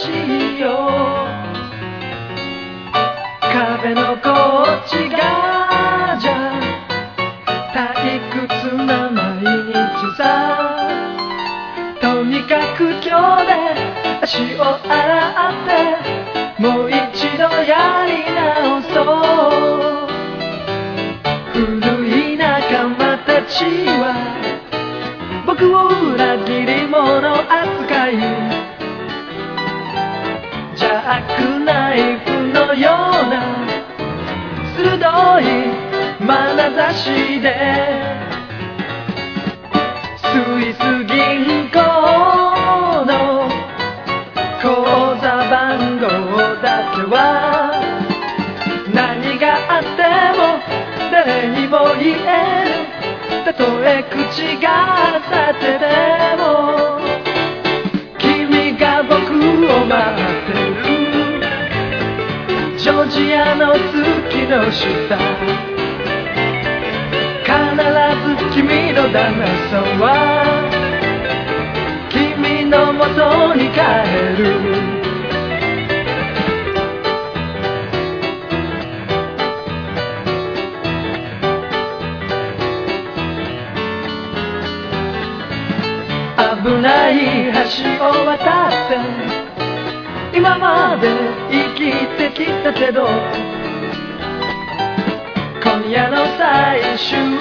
しいよ。壁のこっち側じゃ退屈な毎日さ。とにかく今日で足を洗ってもう一度やり直そう。古い仲間たちは僕を裏切り者扱い、ジャックナイフのような鋭い眼差しでスイス銀行の口座番号だけは何があっても誰にも言える。たとえ口が立てても君が僕を待ってる。ジョージアの月の下、必ず君の旦那さんは君の元に帰る。危ない橋を渡って今まで生きてきたけど、今夜の最終